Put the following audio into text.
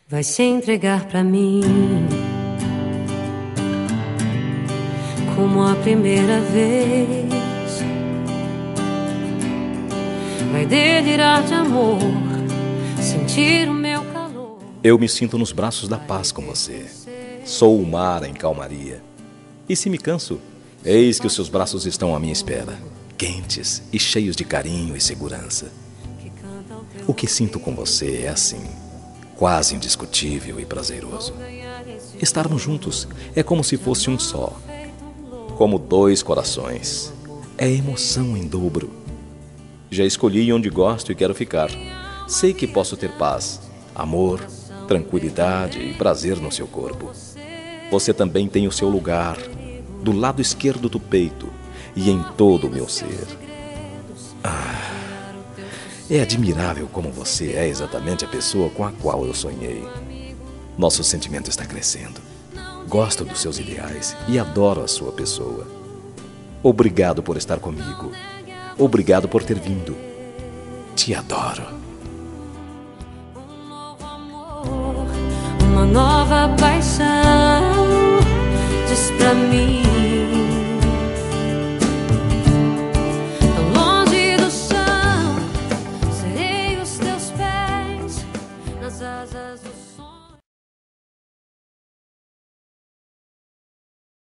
Vai se entregar pra mim como a primeira vez. Vai delirar de amor, sentir o meu calor. Eu me sinto nos braços da paz com você. Sou o mar em calmaria. E se me canso, eis que os seus braços estão à minha espera, quentes e cheios de carinho e segurança. O que sinto com você é assim, quase indiscutível e prazeroso. Estarmos juntos é como se fosse um só, como dois corações. É emoção em dobro. Já escolhi onde gosto e quero ficar. Sei que posso ter paz, amor, tranquilidade e prazer no seu corpo. Você também tem o seu lugar, do lado esquerdo do peito e em todo o meu ser. É admirável como você é exatamente a pessoa com a qual eu sonhei. Nosso sentimento está crescendo. Gosto dos seus ideais e adoro a sua pessoa. Obrigado por estar comigo. Obrigado por ter vindo. Te adoro. Um novo amor, uma nova paixão. Diz pra mim